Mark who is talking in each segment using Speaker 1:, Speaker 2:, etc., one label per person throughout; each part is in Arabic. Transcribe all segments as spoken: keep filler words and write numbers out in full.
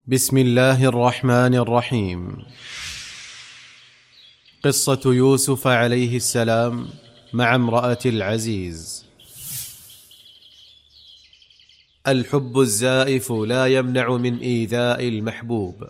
Speaker 1: بسم الله الرحمن الرحيم. قصة يوسف عليه السلام مع امرأة العزيز. الحب الزائف لا يمنع من إيذاء المحبوب.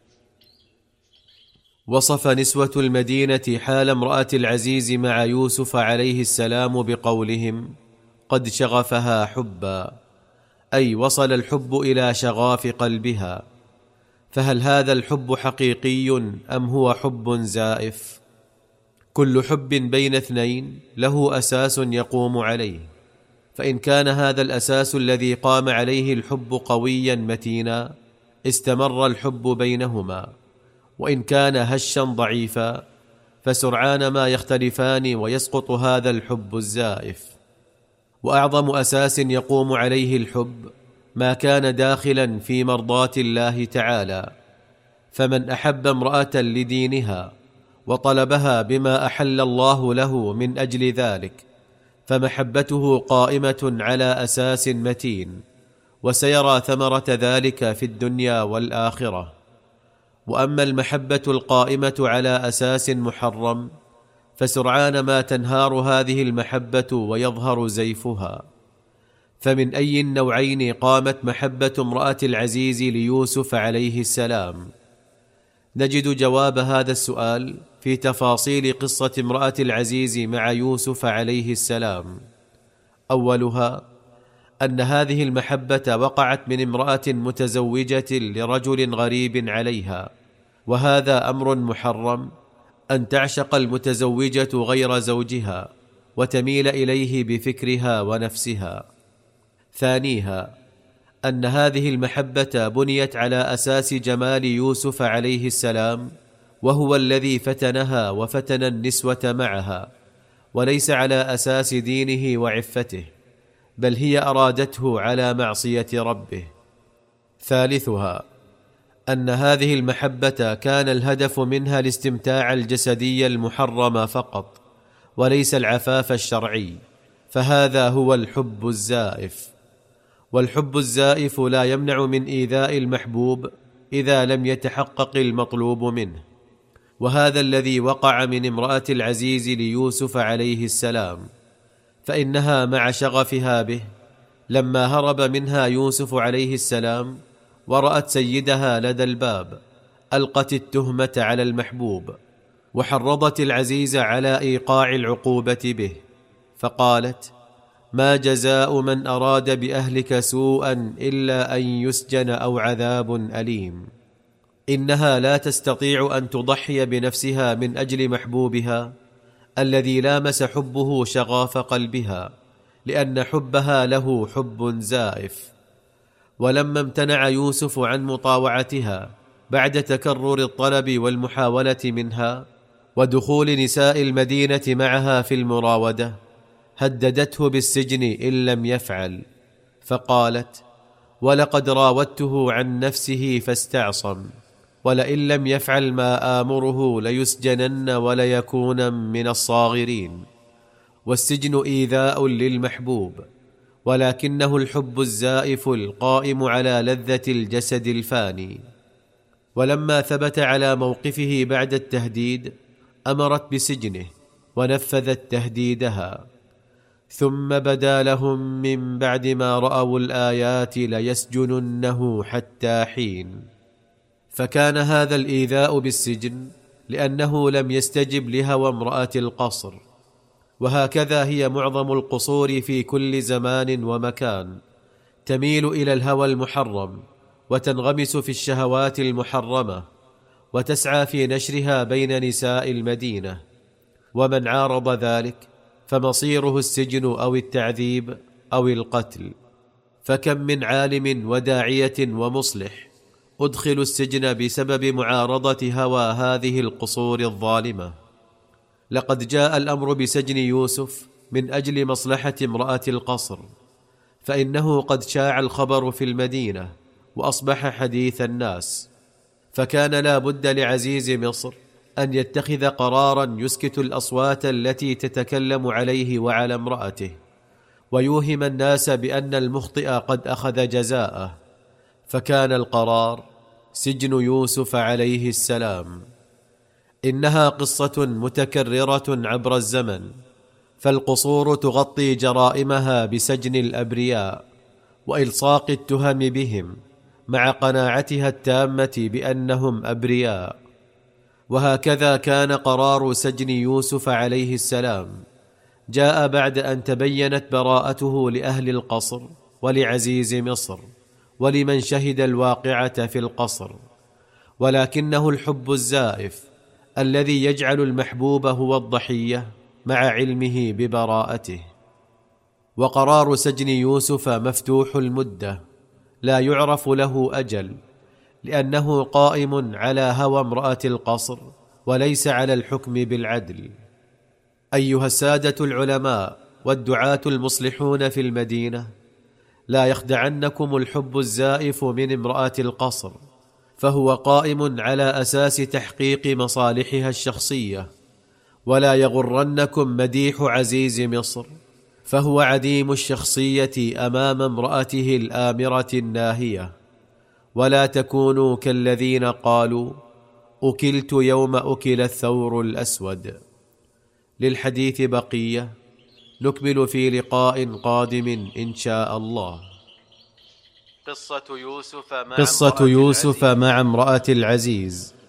Speaker 1: وصف نسوة المدينة حال امرأة العزيز مع يوسف عليه السلام بقولهم: قد شغفها حبا، أي وصل الحب إلى شغاف قلبها. فهل هذا الحب حقيقي أم هو حب زائف؟ كل حب بين اثنين له أساس يقوم عليه، فإن كان هذا الأساس الذي قام عليه الحب قويا متينا استمر الحب بينهما، وإن كان هشا ضعيفا فسرعان ما يختلفان ويسقط هذا الحب الزائف. وأعظم أساس يقوم عليه الحب ما كان داخلا في مرضاة الله تعالى. فمن أحب امرأة لدينها وطلبها بما أحل الله له من أجل ذلك فمحبته قائمة على أساس متين، وسيرى ثمرة ذلك في الدنيا والآخرة. وأما المحبة القائمة على أساس محرم فسرعان ما تنهار هذه المحبة ويظهر زيفها. فمن أي النوعين قامت محبة امرأة العزيز ليوسف عليه السلام؟ نجد جواب هذا السؤال في تفاصيل قصة امرأة العزيز مع يوسف عليه السلام. أولها أن هذه المحبة وقعت من امرأة متزوجة لرجل غريب عليها، وهذا أمر محرم أن تعشق المتزوجة غير زوجها وتميل إليه بفكرها ونفسها. ثانيها أن هذه المحبة بنيت على أساس جمال يوسف عليه السلام، وهو الذي فتنها وفتن النسوة معها، وليس على أساس دينه وعفته، بل هي أرادته على معصية ربه. ثالثها أن هذه المحبة كان الهدف منها الاستمتاع الجسدي المحرم فقط، وليس العفاف الشرعي، فهذا هو الحب الزائف. والحب الزائف لا يمنع من إيذاء المحبوب إذا لم يتحقق المطلوب منه، وهذا الذي وقع من امرأة العزيز ليوسف عليه السلام. فإنها مع شغفها به لما هرب منها يوسف عليه السلام ورأت سيدها لدى الباب ألقت التهمة على المحبوب، وحرضت العزيز على إيقاع العقوبة به، فقالت: ما جزاء من أراد بأهلك سوءا إلا أن يسجن أو عذاب أليم. إنها لا تستطيع أن تضحي بنفسها من أجل محبوبها الذي لامس حبه شغاف قلبها، لأن حبها له حب زائف. ولما امتنع يوسف عن مطاوعتها بعد تكرر الطلب والمحاولة منها ودخول نساء المدينة معها في المراودة، هددته بالسجن إن لم يفعل، فقالت: ولقد راودته عن نفسه فاستعصم، ولئن لم يفعل ما آمره ليسجنن وليكون من الصاغرين. والسجن إيذاء للمحبوب، ولكنه الحب الزائف القائم على لذة الجسد الفاني. ولما ثبت على موقفه بعد التهديد أمرت بسجنه ونفذت تهديدها. ثم بدا لهم من بعد ما رأوا الآيات ليسجننه حتى حين. فكان هذا الإيذاء بالسجن لأنه لم يستجب لهوى امرأة القصر. وهكذا هي معظم القصور في كل زمان ومكان، تميل إلى الهوى المحرم وتنغمس في الشهوات المحرمة وتسعى في نشرها بين نساء المدينة. ومن عارض ذلك فمصيره السجن أو التعذيب أو القتل. فكم من عالم وداعية ومصلح أدخلوا السجن بسبب معارضة هوى هذه القصور الظالمة. لقد جاء الأمر بسجن يوسف من أجل مصلحة امرأة القصر، فإنه قد شاع الخبر في المدينة وأصبح حديث الناس، فكان لا بد لعزيز مصر أن يتخذ قراراً يسكت الأصوات التي تتكلم عليه وعلى امرأته، ويوهم الناس بأن المخطئ قد أخذ جزاءه. فكان القرار سجن يوسف عليه السلام. إنها قصة متكررة عبر الزمن، فالقصور تغطي جرائمها بسجن الأبرياء وإلصاق التهم بهم مع قناعتها التامة بأنهم أبرياء. وهكذا كان قرار سجن يوسف عليه السلام جاء بعد أن تبينت براءته لأهل القصر ولعزيز مصر ولمن شهد الواقعة في القصر، ولكنه الحب الزائف الذي يجعل المحبوب هو الضحية مع علمه ببراءته. وقرار سجن يوسف مفتوح المدة لا يعرف له أجل، لأنه قائم على هوى امرأة القصر وليس على الحكم بالعدل. أيها السادة العلماء والدعاة المصلحون في المدينة، لا يخدعنكم الحب الزائف من امرأة القصر، فهو قائم على أساس تحقيق مصالحها الشخصية. ولا يغرنكم مديح عزيز مصر، فهو عديم الشخصية أمام امرأته الآمرة الناهية. ولا تكونوا كالذين قالوا أكلت يوم أكل الثور الأسود. للحديث بقية، نكمل في لقاء قادم إن شاء الله.
Speaker 2: قصة يوسف مع
Speaker 1: قصة يوسف مع امرأة العزيز.